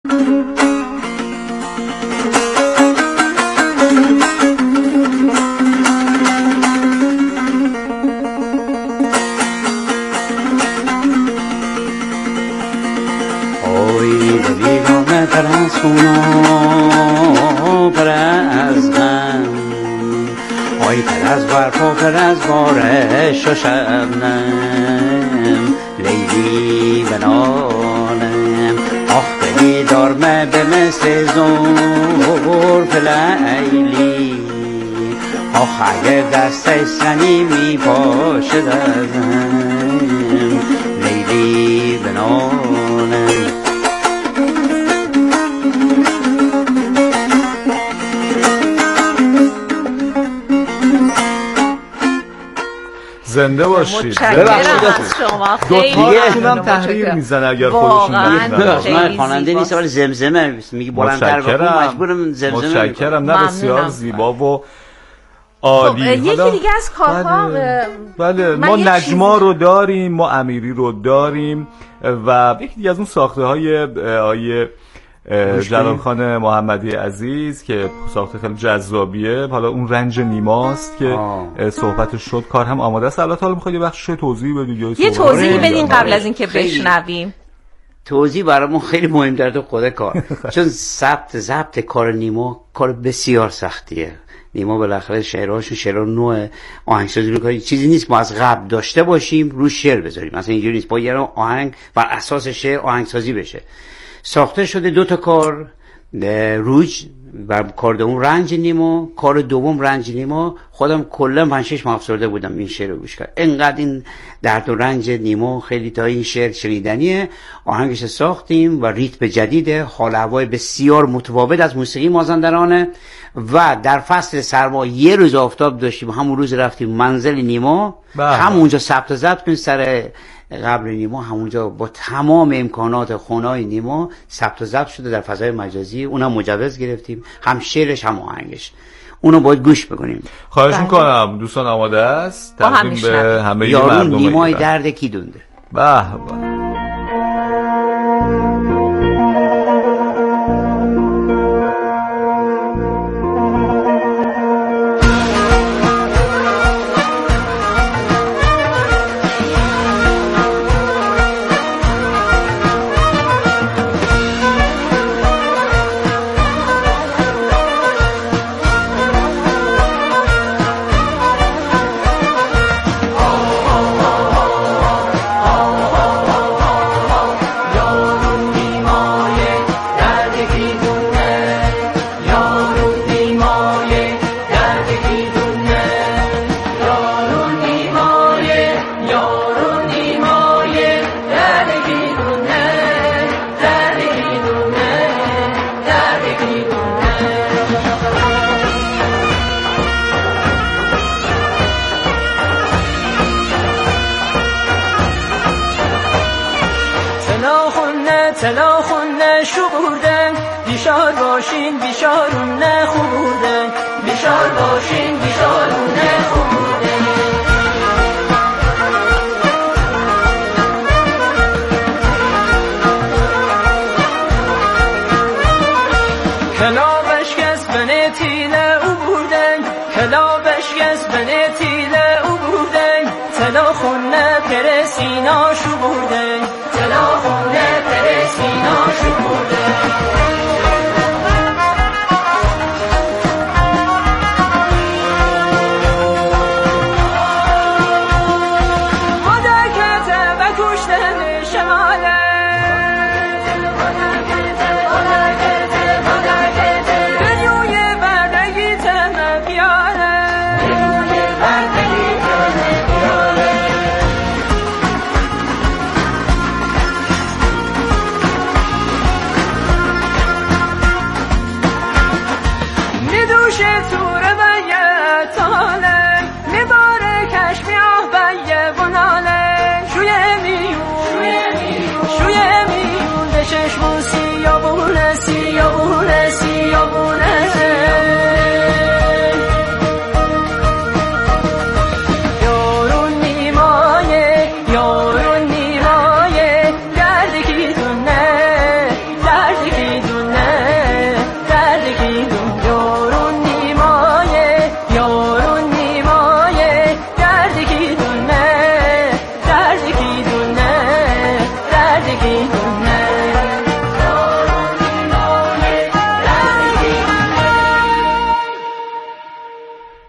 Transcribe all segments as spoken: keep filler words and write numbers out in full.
بارش و شبنم لیلی بنالم آخ بلی دارمه به مثل زلف لیلی آخ اگه دست سنی می پاشد ازم لیلی بنالم زنده باشید. ببخشید از شما خیلی دوتاشون تحریر میزنه اگر خودشون بگن. من خواننده نیستم ولی زمزمه میگه بلندتر بخون مجبورم زمزمه. متشکرم. نه بسیار زیبا و عالی. یکی دیگه از کارها بله ما نجما رو داریم، ما امیری رو داریم و یکی دیگه از اون ساخته های آیه جلال خان محمدی عزیز که ساخته خیلی جذابیه. حالا اون رنج نیماست که صحبتش شد، کار هم آماده است. البته حالا میخواید یه بخش توضیح بدید؟ یه توضیحی بدین قبل از اینکه بشنویم. توضیح برامون خیلی مهم در تو خود کار چون ضبط ضبط کار نیما کار بسیار سختیه. نیما بالاخره شعرهاشون شعرها نوع آهنگسازی می‌کنه، چیزی نیست ما از قبل داشته باشیم رو شعر بذاریم، مثلا اینجوری نیست. با یه آهنگ بر اساس شعر آهنگسازی بشه. ساخته شده دو تا کار، روج و کار دوم رنج نیما، کار دوم رنج نیما. خودم کلا پنج شش ماه افسرده بودم این شعر رو گوش کردم، انقدر این درد و رنج نیما خیلی تا این شعر شنیدنیه. آهنگش ساختیم و ریتم جدید، حال هوای بسیار متفاوت از موسیقی مازندرانه و در فصل سرما یه روز آفتاب داشتیم، همون روز رفتیم منزل نیما، همونجا ثبت ضبط کردیم سر قبر نیما، همونجا با تمام امکانات خونه‌های نیما ثبت و ضبط شده در فضای مجازی. اونم مجوز گرفتیم، هم شعرش هم آهنگش، اونو باید گوش بکنیم. خواهش میکنم دوستان آماده است تقدیم به همه یارون نیمای درد کی دونده. به به.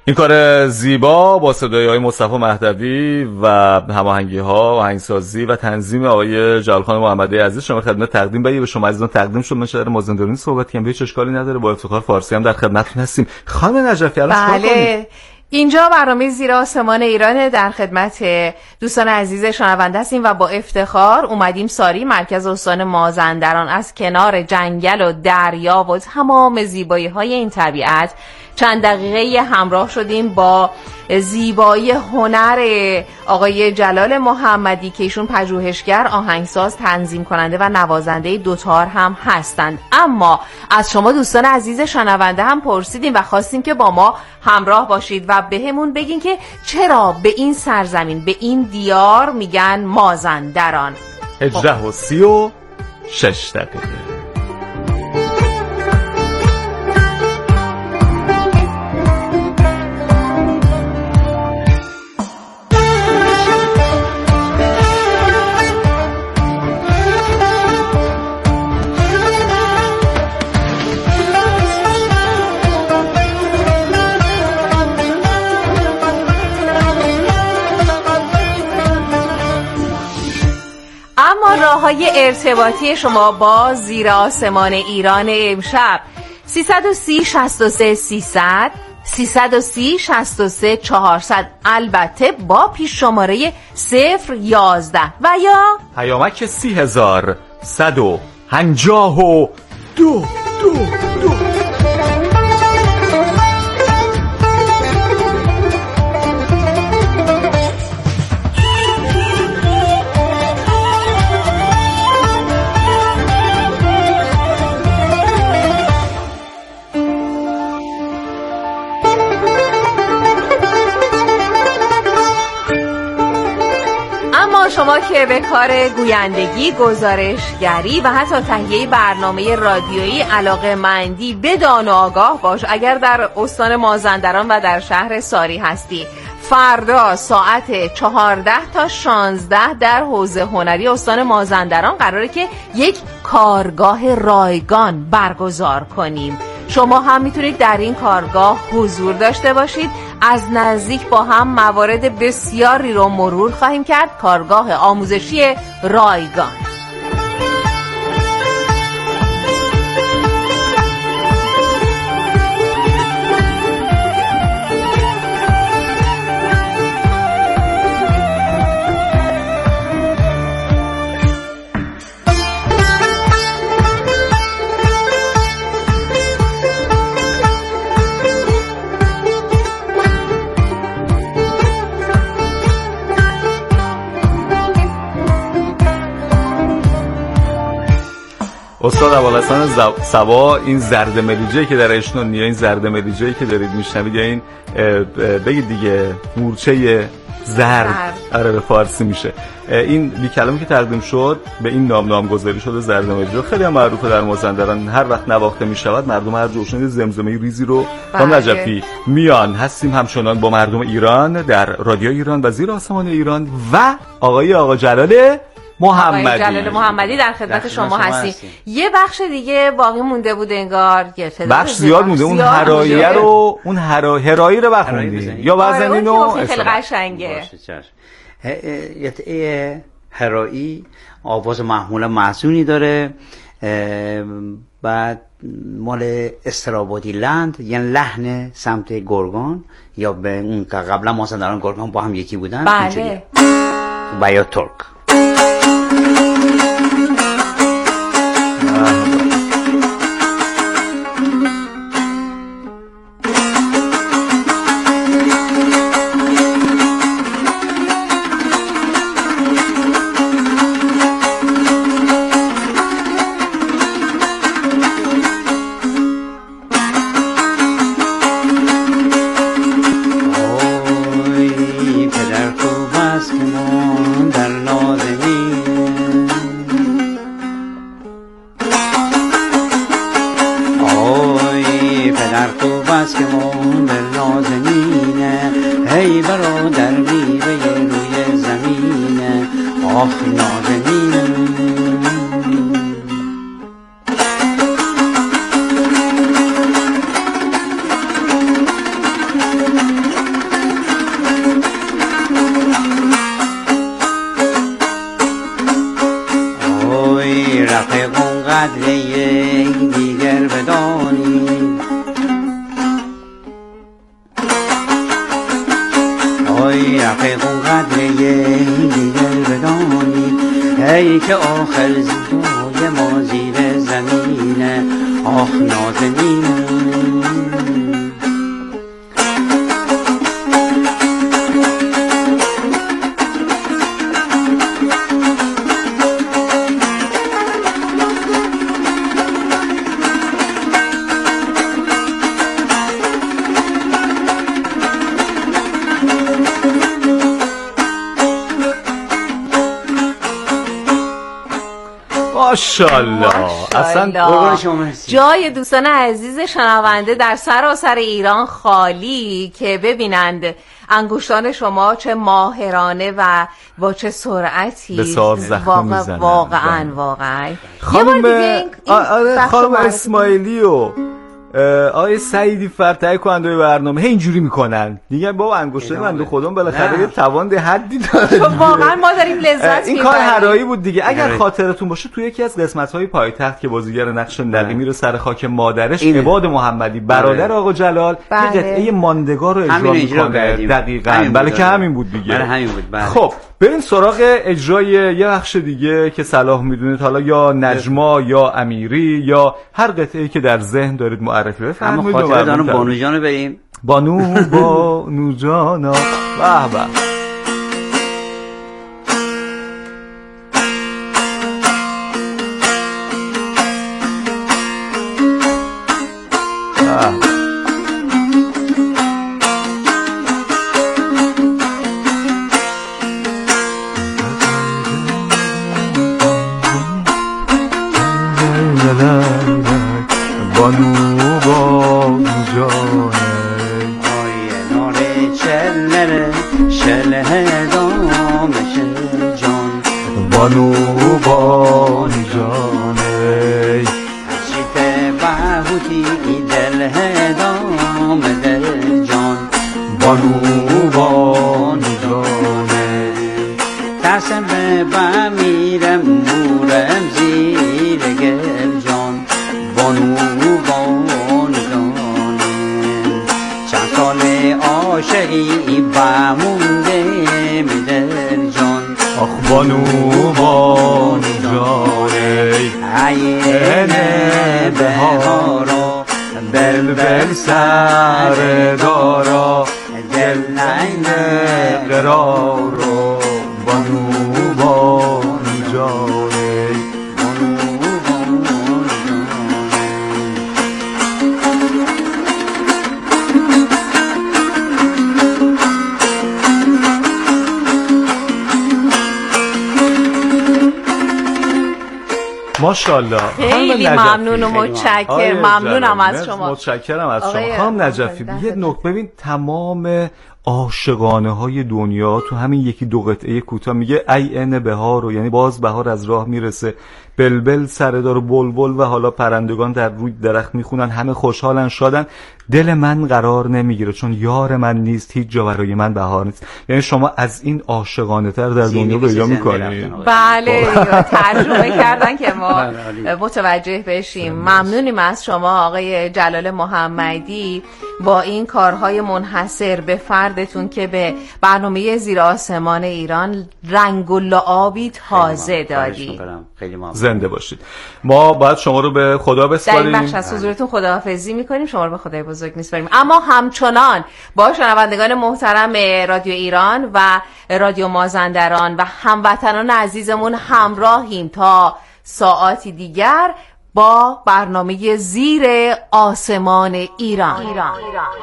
این کار زیبا با صدای های مصطفی مهدوی و هماهنگی ها و آهنگسازی و تنظیم آقای جلالخان محمدی عزیز شما خدمت تقدیم به شما عزیزان تقدیم شد. من شهر مازندرانی صحبت کنم، هیچ اشکالی نداره، با افتخار فارسی هم در خدمتتون هستیم. خانم نجفی الان چیکار کنیم؟ بله، اینجا برنامه زیر آسمان ایران، در خدمت دوستان عزیز شنونده هستیم و با افتخار اومدیم ساری، مرکز استان مازندران، از کنار جنگل و دریا و تمام زیبایی های این طبیعت چند دقیقه همراه شدیم با زیبایی هنر آقای جلال محمدی که ایشون پژوهشگر، آهنگساز، تنظیم کننده و نوازنده دوتار هم هستند. اما از شما دوستان عزیز شنونده هم پرسیدیم و خواستیم که با ما همراه باشید و بهمون بگین که چرا به این سرزمین، به این دیار میگن مازندران. هجده و سی و شش دقیقه. راه‌های ارتباطی شما با زیر آسمان ایران امشب سیصد و سی شصت و سه سیصد، سیصد و سی شصت و سه چهارصد، البته با پیش شماره صفر یازده و یا پیامک سی هزار صد و پنجاه و دو دو دو. شما که به کار گویندگی، گزارشگری و حتی تهیه برنامه رادیویی علاقه‌مندی، بدان و آگاه باش اگر در استان مازندران و در شهر ساری هستی، فردا ساعت چهارده تا شانزده در حوزه هنری استان مازندران قراره که یک کارگاه رایگان برگزار کنیم. شما هم میتونید در این کارگاه حضور داشته باشید. از نزدیک با هم موارد بسیاری رو مرور خواهیم کرد. کارگاه آموزشی رایگان. استاد ابوالحسن صبا، این زرد ملیجه‌ای که در اشنون یا این زرد ملیجه‌ای که دارید میشنوید یا این بگید دیگه مورچه زرد، آره به فارسی میشه، این بی کلمه که تقدیم شد به این نام نامگذاری شده زرد ملیجه، خیلی هم معروفه در مازندران. هر وقت نواخته میشود مردم هر جوشن زمزمه ریزی رو با نجفی میان. هستیم همچنان با مردم ایران در رادیو ایران و زیر آسمان ایران و آقای آقا جلال محمدی. آقای جلال محمدی در خدمت شما هستیم. یه بخش دیگه باقی مونده بود انگار. بخش زیاد مونده. اون هراییه رو اون هرا هرایی رو بخوندی یا بزنین و خیلی قشنگه. یه هرایی آواز محموله محزونی داره، بعد مال استرابادی لند، یعنی لحن سمت گرگان یا به اون که قبلا مازندران گرگان با هم یکی بودن. بله. و یا ترک. دیگر بدانید آی رفیق و قدر دیگر بدانید ای که آخر زیبای ما زیر زمینه آخ نازنینه ماشاءالله. اصلا جای دوستان عزیز شنونده در سراسر ایران خالی که ببینند انگشتان شما چه ماهرانه و با چه سرعتی به ساز زخم میزنن. واقعا واقعا خانم خانم اسماعیلی و آقای سعیدی فرتای کننده برنامه اینجوری میکنن دیگه بابا انگشتای من خودم بالاخره یه توان حدی داره. واقعا ما داریم لذت میبریم. این کار هرایی بود دیگه. اگر خاطرتون باشه توی یکی از قسمت‌های پایتخت که بازیگر نقش نقی میره سر خاک مادرش عباد محمدی برادر آقا جلال یه قطعه ماندگار رو اجرا میکنه. دقیقاً بله که همین بود دیگه. همین بود. خب بریم سراغ اجرای یه بخش دیگه که صلاح میدونید، حالا یا نجما یا امیری یا هر قطعه‌ای که در ذهن دارید معرفی بفرمایید. اما خاطره دانو بانو جانو بریم. بانو بانو جانا. به به. بانو بانو جانه شیط بهوتی دل هدام دل جان بانو بانو جانه ترسم به بمیرم بورم زیر گل جان بانو بانو جانه چند سال عاشقی بمونده دل جان آخ بانو بانو جانه عین بهارا بلبل سر دارا دل نین قرار بانو بانو جانه بانو بانو ماشاءالله. خیلی ممنون و متشکرم. ممنونم از شما. متشکرم از شما خانم نجفی. یه نکته ببین، تمام عاشقانه های دنیا تو همین یکی دو قطعه کوتاه میگه ای عین بهار رو، یعنی باز بهار از راه میرسه، بلبل سردار و بلبل و حالا پرندگان در روی درخت میخونن، همه خوشحالن شادن، دل من قرار نمیگیره چون یار من نیست، هیچ جا برای من بهار نیست. یعنی شما از این عاشقانه تر در دنیا پیدا میکنید. بله ترجمه کردن که ما متوجه بشیم. ممنونیم از شما آقای جلال محمدی با این کارهای منحصر به فردتون که به برنامه زیر آسمان ایران رنگ و لعابی تازه دادی. زنده باشید. ما باید شما رو به خدا بسپاریم. در این بخش از حضورتون خداحافظی میکنیم، شما رو به خدای بزرگ میسپاریم. اما همچنان با شنوندگان محترم رادیو ایران و رادیو مازندران و هموطنان عزیزمون همراهیم تا ساعاتی دیگر با برنامه زیر آسمان ایران, ایران. ایران.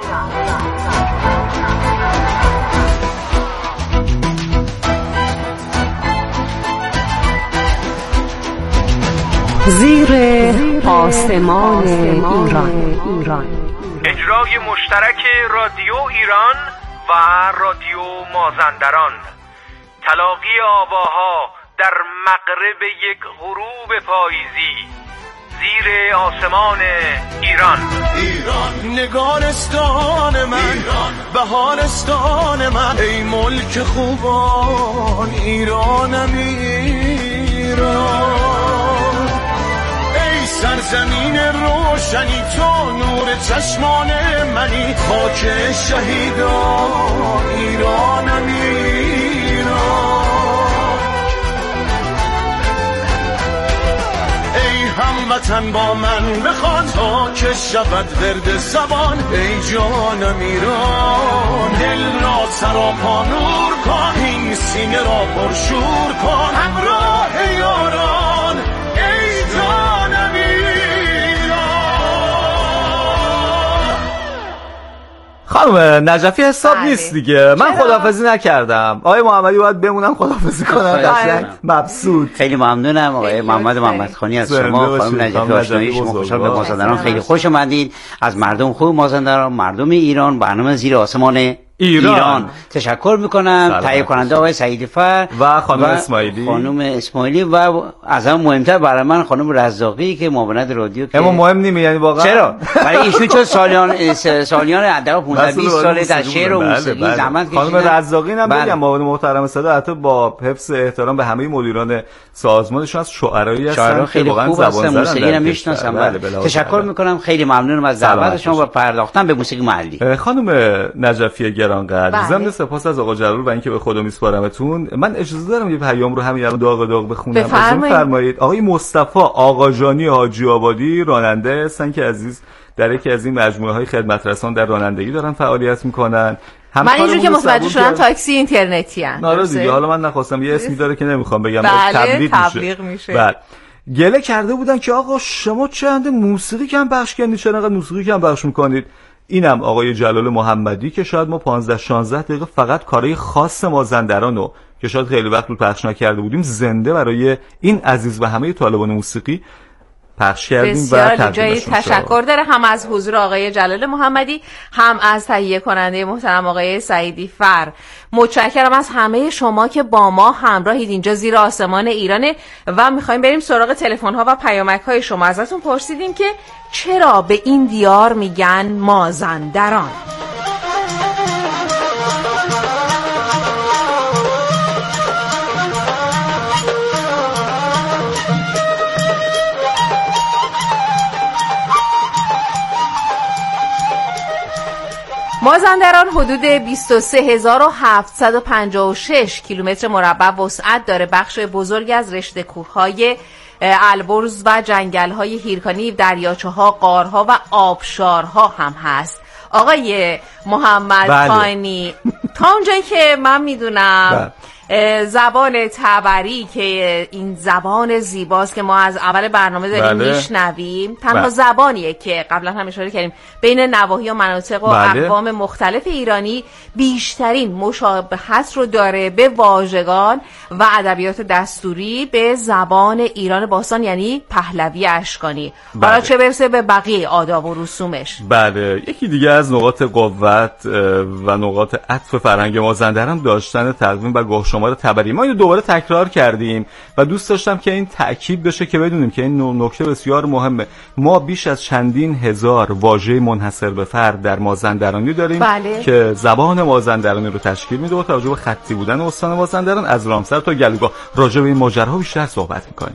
زیر آسمان ایران. ایران. اجرای مشترک رادیو ایران و رادیو مازندران، تلاقی آواها در مغرب یک غروب پاییزی زیر آسمان ایران. ایران نگارستان من، ایران بهارستان من، ای ملک خوبان ایرانم ایران، ای سرزمین روشنی تو نور چشمان منی، خاک شهیدان ایرانم ایران. ای هموطن با من بخوان تا که شود ورد زبان، ای جانم ایران دل را سراپا نور کن، این سینه را پرشور کن همراه یاران، ای جانم ایران. خانم نجفی حساب نیست دیگه، من خداحافظی نکردم، آقای محمدی باید بمونم خداحافظی کنم. قشنگ مبسوط. خیلی ممنونم آقای محمد محمدخانی از شما. خانم نجفی آشنایی شما، خوشحال به مازندران خیلی خوش اومدید. از مردم خوب مازندران، مردم ایران، برنامه زیر آسمان ایران, ایران. تشکر میکنم. تهیه کننده آقای سعید فر و خانم اسماعیلی خانم اسماعیلی و از هم مهمتر برای من خانم رزاقی که معاونت رادیو که اما مهم نیست، یعنی واقعا چرا برای ایشون چون سالیان سالیان حداقل پانزده بیست سال در شعر و موسیقی زحمت کشیدن. خانم رزاقی هم بگم معاون محترم صدا، حتی با حفظ احترام به همه مدیران سازمانشون از شعرایی هستن که واقعا زبان موسیقی رو میشناسن. تشکر میکنم، خیلی ممنونم از دعوت شما و پرداختن به موسیقی محلی. خانم نجفی گرانقدر، ضمن سپاس از آقا جلال و اینکه به خدا میسپارمتون، من اجازه دارم یه پیام رو همین الان داغ داغ بخونم؟ بفرمایید. آقای مصطفی آقاجانی حاجی آبادی راننده هستن که عزیز در یکی از این مجموعه‌های خدمت رسان در رانندگی دارن فعالیت میکنن. من اینجور که متوجه شدم تاکسی اینترنتی ان. آره دیگه، حالا من نخواستم یه اسمی داره که نمیخوام بگم، بله، تبلیغ, تبلیغ میشه, میشه. بعد گله کرده بودن که آقا شما چند موسیقی کم پخش کردید، چرا انقدر موسیقی کم پخش میکنید؟ اینم آقای جلال محمدی که شاید ما پانزده شانزده دقیقه فقط کارهای خاص مازندرانو که شاید خیلی وقت بود پخش نکرده بودیم زنده برای این عزیز و همه طالبان موسیقی پخش کردیم و تقدیمشون تشکر داره هم از حضور آقای جلال محمدی، هم از تهیه کننده محترم آقای سعیدی فر. متشکرم از همه شما که با ما همراهید. اینجا زیر آسمان ایرانه و میخوایم بریم سراغ تلفن ها و پیامک های شما. ازتون پرسیدیم که چرا به این دیار میگن مازندران؟ مازندران حدود بیست و سه هزار و هفتصد و پنجاه و شش کیلومتر مربع وسعت داره. بخش بزرگی از رشته کوههای البرز و جنگل‌های هیرکانی، دریاچه‌ها، غارها و آبشارها هم هست. آقای محمد بله. خانی تا اونجایی که من میدونم زبان تبری که این زبان زیباست که ما از اول برنامه داریم بله. میشنویم، تنها بله. زبانیه که قبلا هم اشاره کردیم بین نواحی و مناطق و بله. اقوام مختلف ایرانی بیشترین مشابهت رو داره به واژگان و ادبیات دستوری به زبان ایران باستان، یعنی پهلوی اشکانی. بله. حالا چه برسه به بقیه آداب و رسومش. بله، یکی دیگه از نقاط قوت و نقاط عطف فرهنگ مازندران داشتن تقویم و گاهشمار تبری. ما اینو دوباره تکرار کردیم و دوست داشتم که این تأکید بشه که بدونیم که این نکته بسیار مهمه. ما بیش از چندین هزار واژه منحصر به فرد در مازندرانی داریم بله. که زبان مازندرانی رو تشکیل میده و توجه به خطی بودن استان مازندران از رامسر تا گلوگاه راجع به این ماجراها بیشتر صحبت می‌کنیم.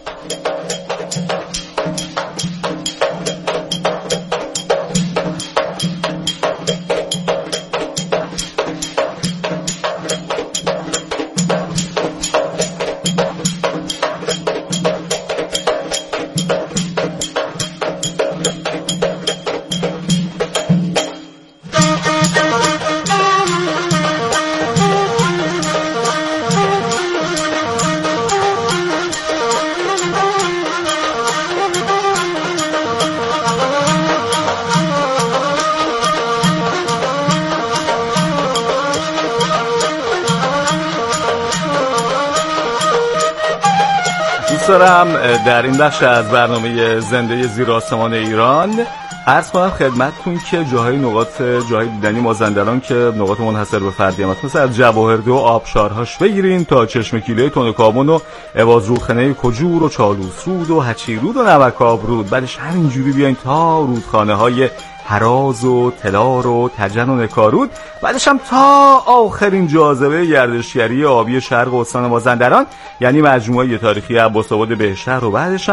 دارم در این بخش از برنامه زنده زیر آسمان ایران عرض کنم خدمتتون که جاهای نقاط جاهای دیدنی مازندران که نقاط منحصر به فردی هم مثل از جواهرده و آبشارهاش بگیرین تا چشم کیلوی تونکامون و عوض روخنه کجور و چالوس رود و هچی رود و نوکاب رود، بعدش همینجوری بیاین تا رودخانه های هراز و تلار و تجن و نکارود، بعدش هم تا آخرین جاذبه گردشگری آبی شرق استان مازندران یعنی مجموعه تاریخی عباس‌آباد بهشهر و بعدش هم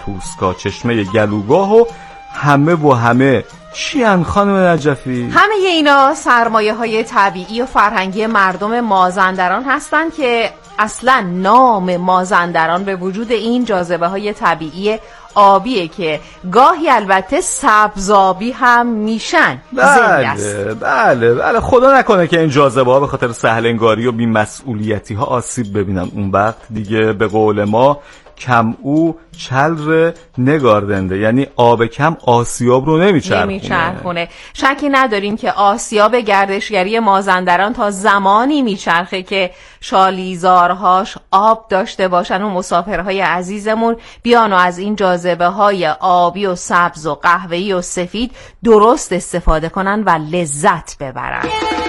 توسکا، چشمه گلوگاه و همه و همه چی ان خانم نجفی؟ همه اینا سرمایه های طبیعی و فرهنگی مردم مازندران هستند که اصلا نام مازندران به وجود این جاذبه های طبیعی آبیه که گاهی البته سبزابی هم میشن. بله بله بله خدا نکنه که این جاذبه ها به خاطر سهل انگاری و بی‌مسئولیتی ها آسیب ببینن، اون وقت دیگه به قول ما کم او چلر نگاردنده، یعنی آب کم آسیاب رو نمیچرخونه نمیچرخونه. شکی نداریم که آسیاب گردشگری مازندران تا زمانی میچرخه که شالیزارهاش آب داشته باشن و مسافرهای عزیزمون بیان و از این جاذبه های آبی و سبز و قهوه‌ای و سفید درست استفاده کنن و لذت ببرن.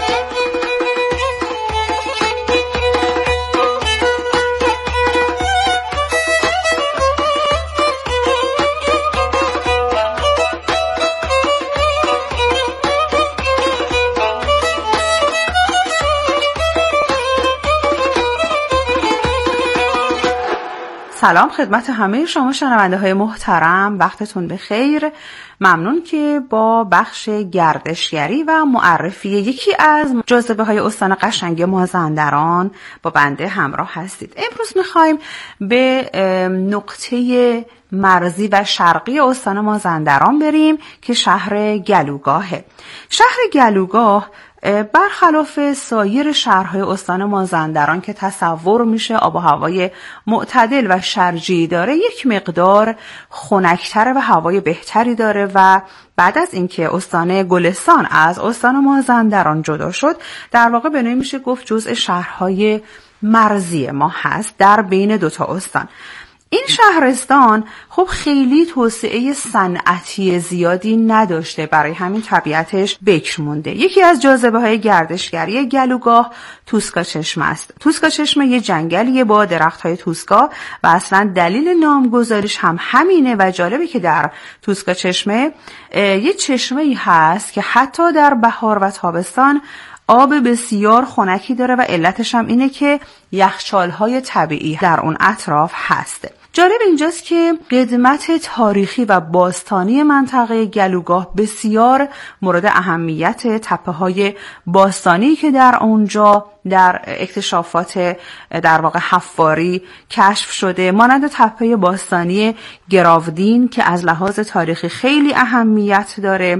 سلام خدمت همه شما شنونده های محترم، وقتتون بخیر. ممنون که با بخش گردشگری و معرفی یکی از جاذبه های استان قشنگ مازندران با بنده همراه هستید. امروز میخوایم به نقطه مرزی و شرقی استان مازندران بریم که شهر گلوگاهه. شهر گلوگاه برخلاف سایر شهرهای استان مازندران که تصور میشه آب و هوای معتدل و شرجی داره، یک مقدار خنک‌تره و هوای بهتری داره و بعد از اینکه استان گلستان از استان مازندران جدا شد، در واقع به نوعی میشه گفت جزء شهرهای مرزی ما هست در بین دوتا استان. این شهرستان خب خیلی توسعه صنعتی زیادی نداشته، برای همین طبیعتش بکر مونده. یکی از جاذبه های گردشگری گلوگاه توسکا چشمه است. توسکا چشمه یه جنگلیه با درخت های توسکا و اصلا دلیل نامگذاریش هم همینه و جالبه که در توسکا چشمه یه چشمه‌ای هست که حتی در بهار و تابستان آب بسیار خنکی داره و علتش هم اینه که یخچال‌های طبیعی در اون اطراف هست. جالب اینجاست که قدمت تاریخی و باستانی منطقه گلوگاه بسیار مورد اهمیت. تپه‌های باستانی که در اونجا در اکتشافات در واقع حفاری کشف شده، مانند تپه باستانی گراودین که از لحاظ تاریخی خیلی اهمیت داره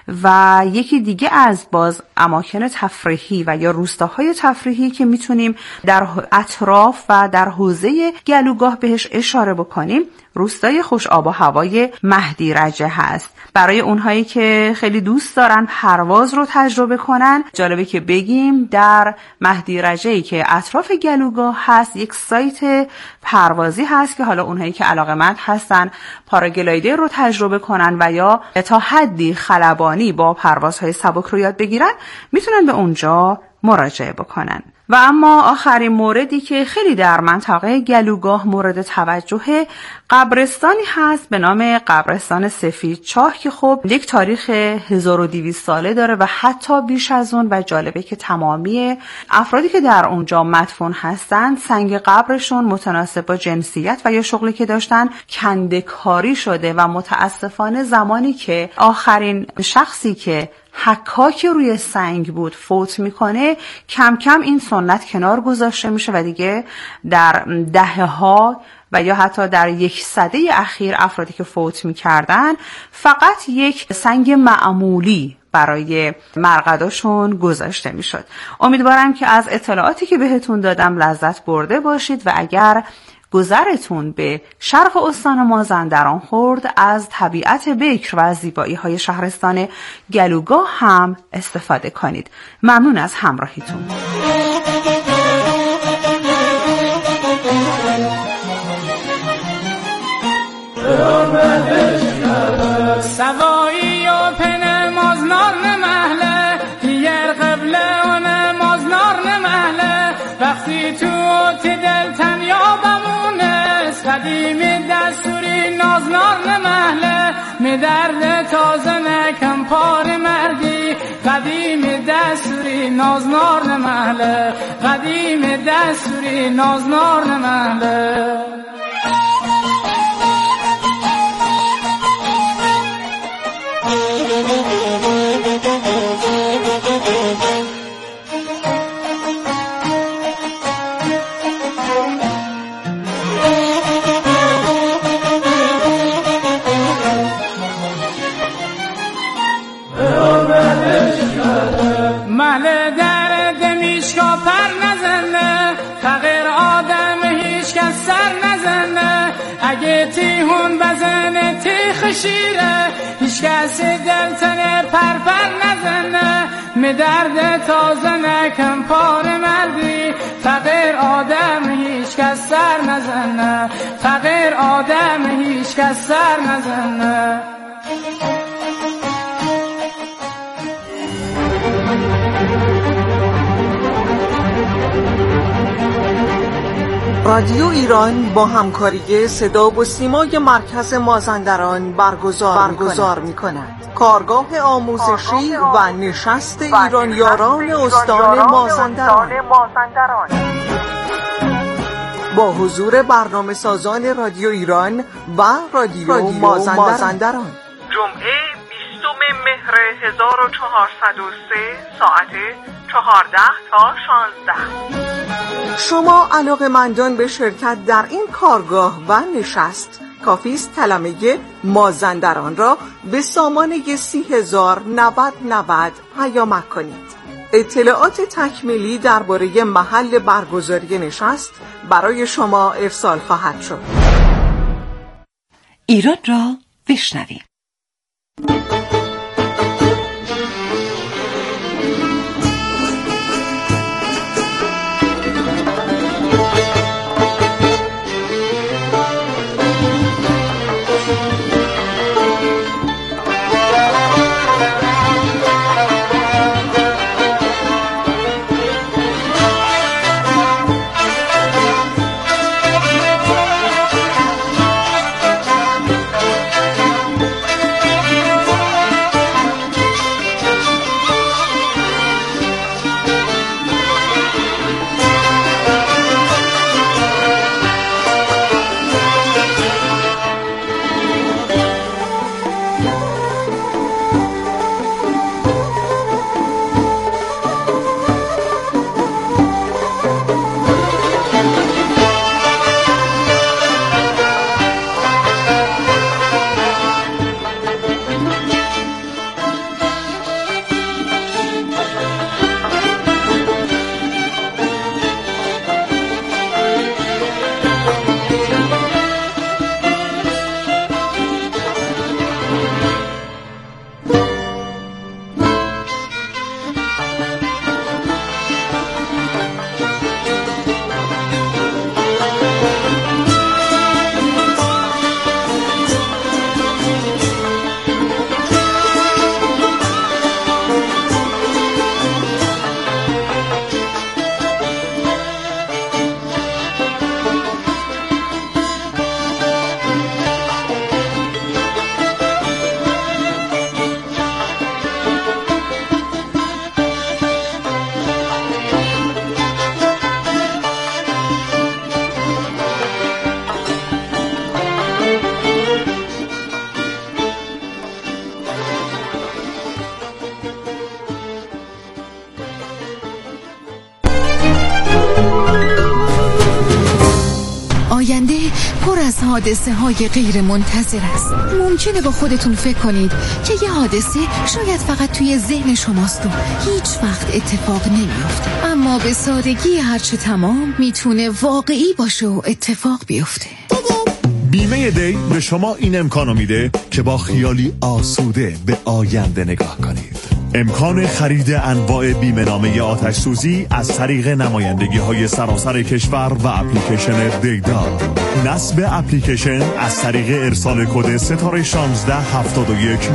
و یکی دیگه از باز اماکن تفریحی و یا روستاهای تفریحی که میتونیم در اطراف و در حوزه گلوگاه بهش اشاره بکنیم، روستای خوش آب و هوای مهدی رجه هست. برای اونهایی که خیلی دوست دارن پرواز رو تجربه کنن، جالبه که بگیم در مهدی رجه‌ای که اطراف گلوگاه هست یک سایت پروازی هست که حالا اونهایی که علاقه‌مند هستن پاراگلایدر رو تجربه کنن و یا تا حدی خلبانی با پروازهای سبک رو یاد بگیرن، میتونن به اونجا مراجعه بکنن. و اما آخرین موردی که خیلی در منطقه گلوگاه مورد توجه، قبرستانی هست به نام قبرستان سفید چاه که خب یک تاریخ هزار و دویست ساله داره و حتی بیش از اون، و جالبه که تمامی افرادی که در اونجا مدفون هستن سنگ قبرشون متناسب با جنسیت و یا شغلی که داشتن کنده‌کاری شده و متاسفانه زمانی که آخرین شخصی که حکاک روی سنگ بود فوت میکنه، کم کم این سنت کنار گذاشته میشه و دیگه در دهه ها و یا حتی در یک سده اخیر افرادی که فوت میکردن فقط یک سنگ معمولی برای مرقداشون گذاشته میشد. امیدوارم که از اطلاعاتی که بهتون دادم لذت برده باشید و اگر گذرتون به شرق استان مازندران خورد، از طبیعت بکر و زیبایی های شهرستان گلوگاه هم استفاده کنید. ممنون از همراهیتون. سوایی و پن مازنار نمهله دیگر قبله و نمازنار نمهله وقتی تو دل تنیا بمونه قدیم دستوری نازنار نمهله می درد تازه نکم پار مردی قدیم دستوری نازنار نمهله قدیم دستوری نازنار نمهله سر نزنه، اگه تیهون بزنه تیخ شیره، هیچ کس دل تنه پر پر نزنه، می درد تازه نکن پار مردی، فقیر آدم هیچ کس سر نزنه، فقیر آدم هیچ کس سر نزنه. رادیو ایران با همکاری صدا و سیمای مرکز مازندران برگزار, برگزار می کند. کارگاه آموزشی و نشست ایرانیاران استان مازندران با حضور برنامه سازان رادیو ایران و رادیو, رادیو مازندران. مازندران جمعه بیستم مهر هزار و چهارصد و سه ساعت چهارده تا شانزده. شما علاقه‌مندان به شرکت در این کارگاه و نشست کافی است کلمه مازندران را به سامانه سی هزار نود نود پیامک کنید. اطلاعات تکمیلی درباره محل برگزاری نشست برای شما ارسال خواهد شد. ایران را بشنویم. آینده پر از حادثه های غیر منتظر است. ممکنه با خودتون فکر کنید که یه حادثه شاید فقط توی ذهن شماست و هیچ وقت اتفاق نمیفته، اما به سادگی هرچه تمام میتونه واقعی باشه و اتفاق بیفته. بیمه دی به شما این امکانو میده که با خیالی آسوده به آینده نگاه کنید. امکان خرید انواع بیمه نامه آتش سوزی از طریق نمایندگی های سراسر کشور و اپلیکیشن دیدار. نصب اپلیکیشن از طریق ارسال کد ستاره شانزده هفتاد و یک